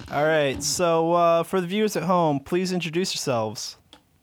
All right, so for the viewers at home, please introduce yourselves.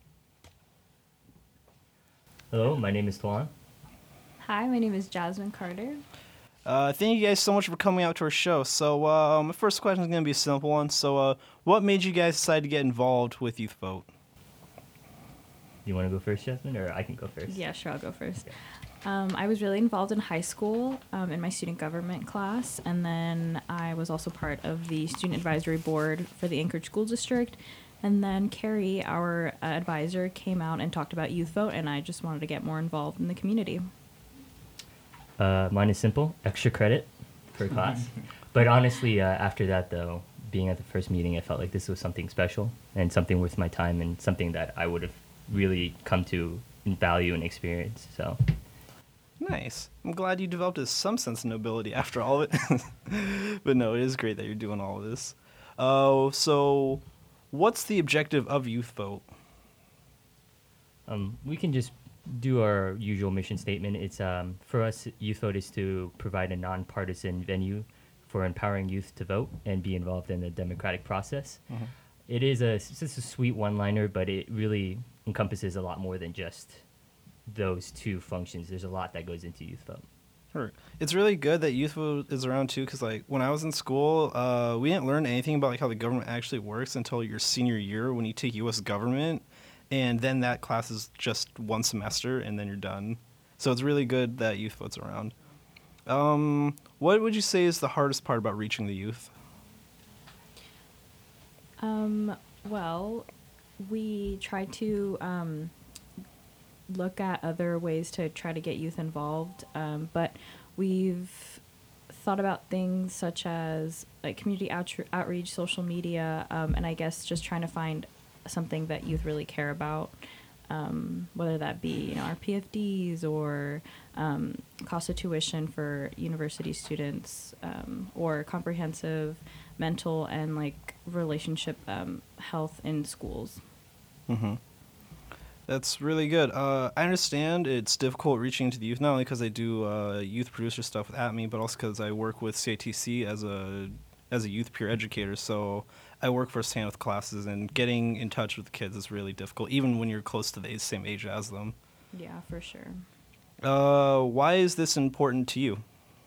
Hello, my name is Tuan. Hi, my name is Jasmine Carter. Thank you guys so much for coming out to our show. So my first question is going to be a simple one. So what made you guys decide to get involved with Youth Vote? You want to go first, Jasmine, or I can go first? Yeah, sure, I'll go first. Okay. I was really involved in high school in my student government class, and then I was also part of the student advisory board for the Anchorage School District. And then Carrie, our advisor, came out and talked about Youth Vote, and I just wanted to get more involved in the community. Mine is simple, extra credit for class. But honestly, after that, though, being at the first meeting, I felt like this was something special and something worth my time and something that I would have really come to value and experience. So, Nice. I'm glad you developed some sense of nobility after all of it. But no, it is great that you're doing all of this. So what's the objective of Youth Vote? we can just do our usual mission statement. It's for us, Youth Vote is to provide a nonpartisan venue for empowering youth to vote and be involved in the democratic process. Mhm. It's just a sweet one-liner, but it really encompasses a lot more than just those two functions. There's a lot that goes into Youth Vote. Sure. It's really good that Youth Vote is around too, because like when I was in school, we didn't learn anything about like how the government actually works until your senior year when you take U.S. government, and then that class is just one semester and then you're done. So it's really good that Youth Vote's around. What would you say is the hardest part about reaching the youth? Well, we try to look at other ways to try to get youth involved, but we've thought about things such as like community outreach, social media, and I guess just trying to find something that youth really care about, whether that be our PFDs or cost of tuition for university students, or comprehensive mental and like relationship health in schools. Mm-hmm. That's really good. I understand it's difficult reaching to the youth, not only because I do youth producer stuff with ATME, but also because I work with CITC as a youth peer educator. So I work firsthand with classes, and getting in touch with kids is really difficult, even when you're close to the same age as them. Yeah, for sure. Why is this important to you?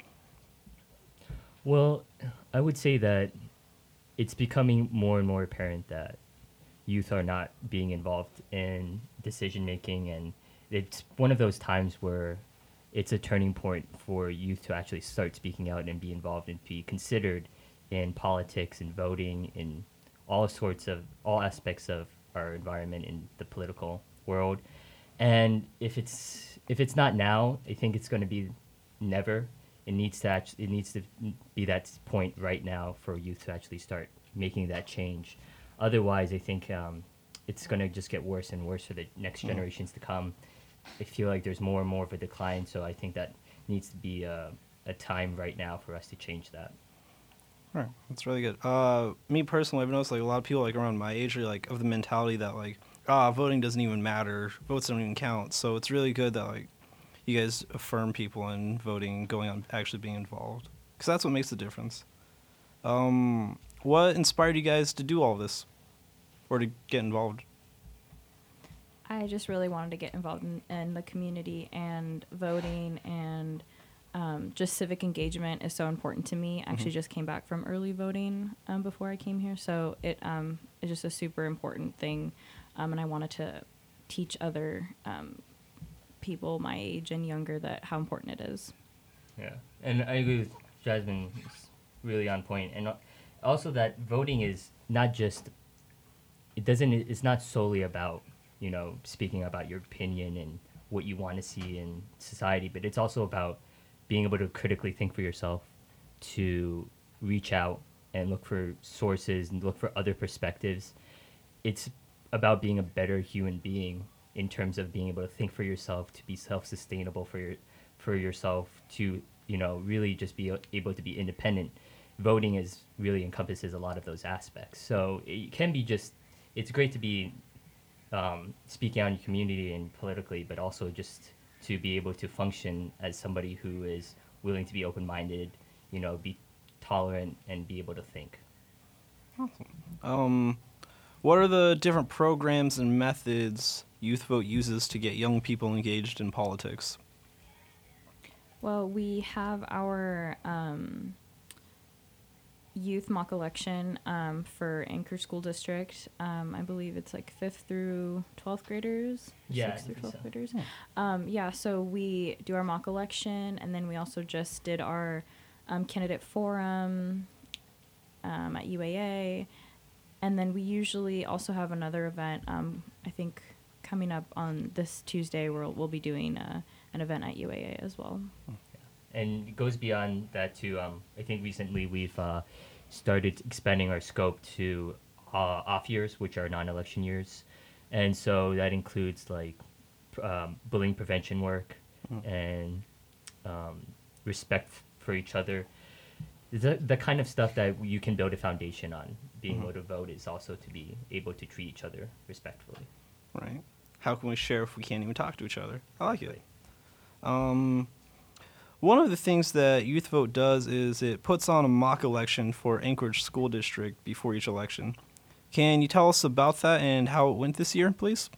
Well, I would say that it's becoming more and more apparent that youth are not being involved in decision making, and it's one of those times where it's a turning point for youth to actually start speaking out and be involved and be considered in politics and voting in all aspects of our environment in the political world. And if it's not now, I think it's going to be never. It needs to be that point right now for youth to actually start making that change. Otherwise, I think it's going to just get worse and worse for the next generations to come. I feel like there's more and more of a decline, so I think that needs to be a time right now for us to change that. All right, that's really good. Me personally, I've noticed like a lot of people like around my age are like of the mentality that like, voting doesn't even matter, votes don't even count. So it's really good that like you guys affirm people in voting, going on actually being involved, because that's what makes the difference. What inspired you guys to do all this, or to get involved? I just really wanted to get involved in the community, and voting and just civic engagement is so important to me. I actually just came back from early voting before I came here, so it's just a super important thing, and I wanted to teach other people my age and younger that how important it is. Yeah, and I agree with Jasmine. It's really on point, and also that voting is not just. It's not solely about speaking about your opinion and what you want to see in society, but it's also about being able to critically think for yourself, to reach out and look for sources and look for other perspectives. It's about being a better human being in terms of being able to think for yourself, to be self-sustainable for yourself, to really just be able to be independent. Voting really encompasses a lot of those aspects. So it can be it's great to be speaking out in your community and politically, but also just to be able to function as somebody who is willing to be open-minded, be tolerant, and be able to think. Oh, What are the different programs and methods Youth Vote uses to get young people engaged in politics? Well, we have our youth mock election for Anchor School District. I believe it's like 5th through 12th graders. Yeah, 6th through I think 12th so. graders. Yeah, so we do our mock election, and then we also just did our candidate forum at UAA. And then we usually also have another event, I think coming up on this Tuesday, where we'll be doing an event at UAA as well. And it goes beyond that too. I think recently we've started expanding our scope to off years, which are non-election years, and so that includes like bullying prevention work and respect for each other. The kind of stuff that you can build a foundation on. Being able to vote is also to be able to treat each other respectfully. Right. How can we share if we can't even talk to each other? I like it. One of the things that Youth Vote does is it puts on a mock election for Anchorage School District before each election. Can you tell us about that and how it went this year, please?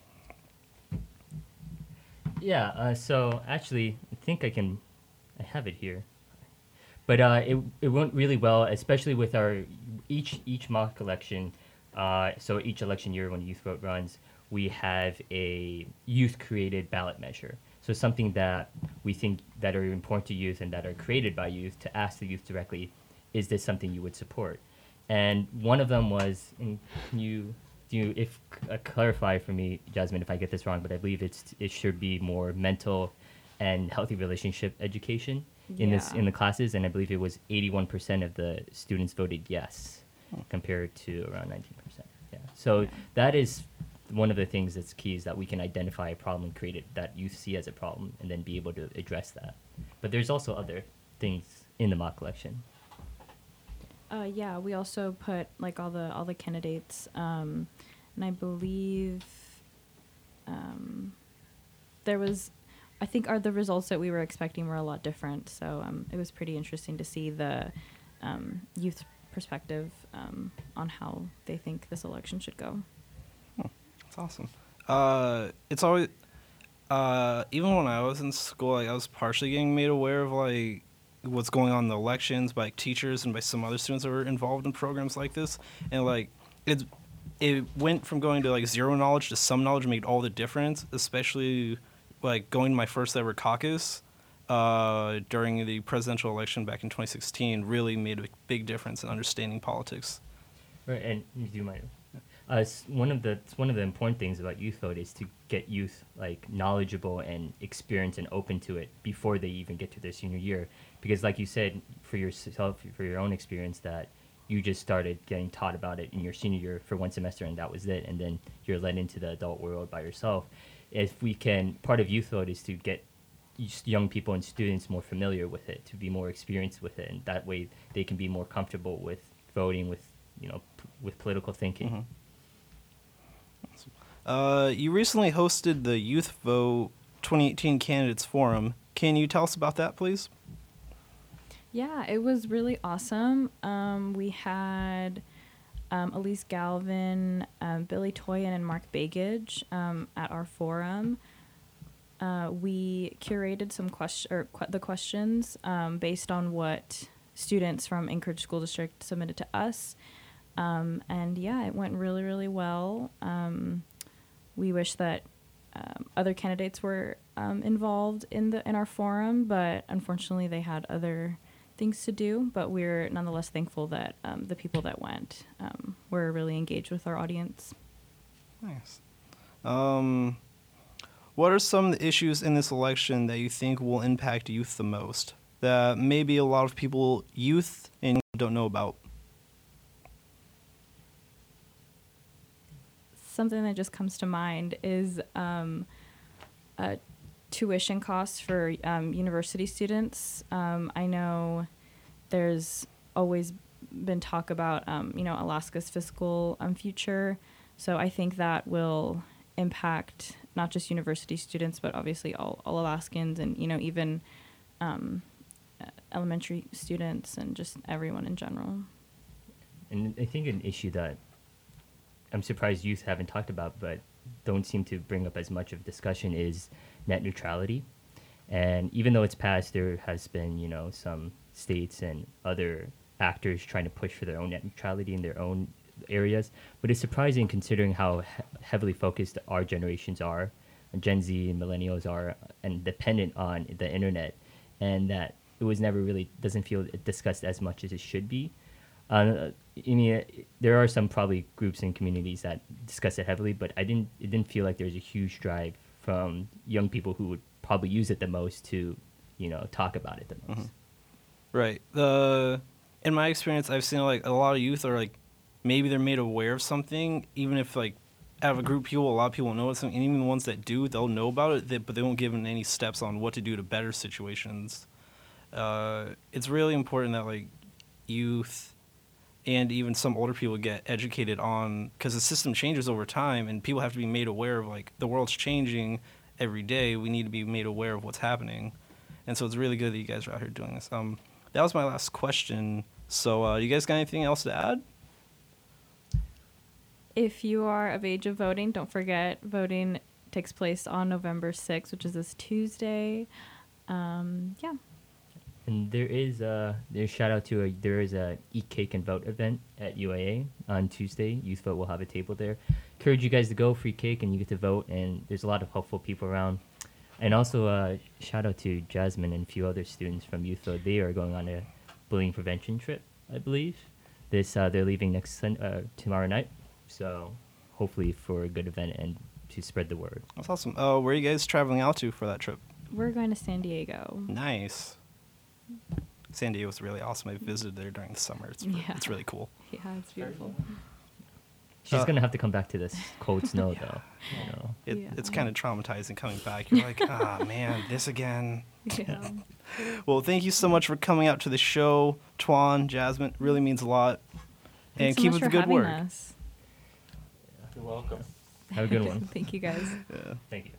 Yeah, so actually, I think I have it here. But it went really well, especially with our each mock election. So each election year when Youth Vote runs, we have a youth-created ballot measure. So something that we think that are important to youth and that are created by youth to ask the youth directly, is this something you would support? And one of them was, and clarify for me, Jasmine, if I get this wrong, but I believe it should be more mental and healthy relationship education in the classes, and I believe it was 81% of the students voted yes, compared to around 19%. Yeah, so that is one of the things that's key, is that we can identify a problem and create it that youth see as a problem, and then be able to address that. But there's also other things in the mock election. Yeah, we also put like all the candidates, and I believe there was, I think the results that we were expecting were a lot different. So it was pretty interesting to see the youth perspective on how they think this election should go. That's awesome. It's always, even when I was in school, like, I was partially getting made aware of like what's going on in the elections by teachers and by some other students that were involved in programs like this, and like it went from going to like zero knowledge to some knowledge, made all the difference, especially like going to my first ever caucus during the presidential election back in 2016 really made a big difference in understanding politics. Right, and you might. One of the important things about Youth Vote is to get youth like knowledgeable and experienced and open to it before they even get to their senior year, because like you said, for yourself, for your own experience, that you just started getting taught about it in your senior year for one semester and that was it, and then you're led into the adult world by yourself. If we can, part of Youth Vote is to get young people and students more familiar with it, to be more experienced with it, and that way they can be more comfortable with voting, with with political thinking. Mm-hmm. You recently hosted the Youth Vote 2018 Candidates Forum. Can you tell us about that, please? Yeah, it was really awesome. We had Elise Galvin, Billy Toyen, and Mark Bagage at our forum. We curated some the questions based on what students from Anchorage School District submitted to us. And yeah, it went really, really well. We wish that other candidates were involved in our forum, but unfortunately they had other things to do. But we're nonetheless thankful that the people that went were really engaged with our audience. Nice. What are some of the issues in this election that you think will impact youth the most, that maybe a lot of people, youth, and don't know about? Something that just comes to mind is tuition costs for university students. I know there's always been talk about Alaska's fiscal future, so I think that will impact not just university students, but obviously all Alaskans, and even elementary students and just everyone in general. And I think an issue that I'm surprised youth haven't talked about, but don't seem to bring up as much of discussion is net neutrality. And even though it's passed, there has been, some states and other actors trying to push for their own net neutrality in their own areas. But it's surprising considering how heavily focused our generations are, Gen Z and millennials are, and dependent on the internet, and that it was never really doesn't feel discussed as much as it should be. I mean, there are some probably groups and communities that discuss it heavily, but it didn't feel like there was a huge drive from young people who would probably use it the most to, talk about it the most. Mm-hmm. Right. In my experience, I've seen like a lot of youth are like, maybe they're made aware of something, even if like out of a group of people, a lot of people know something, and even the ones that do, they'll know about it, but they won't give them any steps on what to do to better situations. It's really important that like youth and even some older people get educated on, because the system changes over time, and people have to be made aware of like the world's changing every day. We need to be made aware of what's happening, and so it's really good that you guys are out here doing this. That was my last question. So, you guys got anything else to add? If you are of age of voting, don't forget voting takes place on November 6th, which is this Tuesday. Yeah. And there is a Eat Cake and Vote event at UAA on Tuesday. Youth Vote will have a table there. Encourage you guys to go, free cake, and you get to vote. And there's a lot of helpful people around. And also shout out to Jasmine and a few other students from Youth Vote. They are going on a bullying prevention trip, I believe. They're leaving tomorrow night. So hopefully for a good event and to spread the word. That's awesome. Where are you guys traveling out to for that trip? We're going to San Diego. Nice. San Diego is really awesome. I visited there during the summer. It's really cool. Yeah, it's beautiful. She's going to have to come back to this cold snow, though. It's kind of traumatizing coming back. You're like, man, this again. Yeah. Well, thank you so much for coming out to the show, Tuan, Jasmine. It really means a lot. And Thanks so keep much up the for good work. having us. You're welcome. Have a good one. Thank you, guys. Yeah. Thank you.